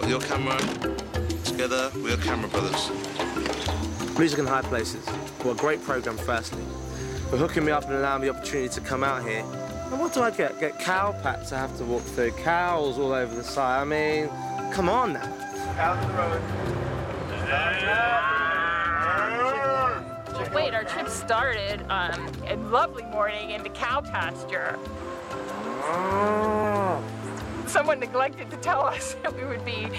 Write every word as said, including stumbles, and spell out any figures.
Got your camera. Together, we are Camera Brothers. Music in High Places. Well, a great program, firstly. For hooking me up and allowing me the opportunity to come out here. And what do I get? Get cow pats I have to walk through. Cows all over the side. I mean, come on now. Out the road. Wait, our trip started um, a lovely morning in the cow pasture. Oh. Someone neglected to tell us that we would be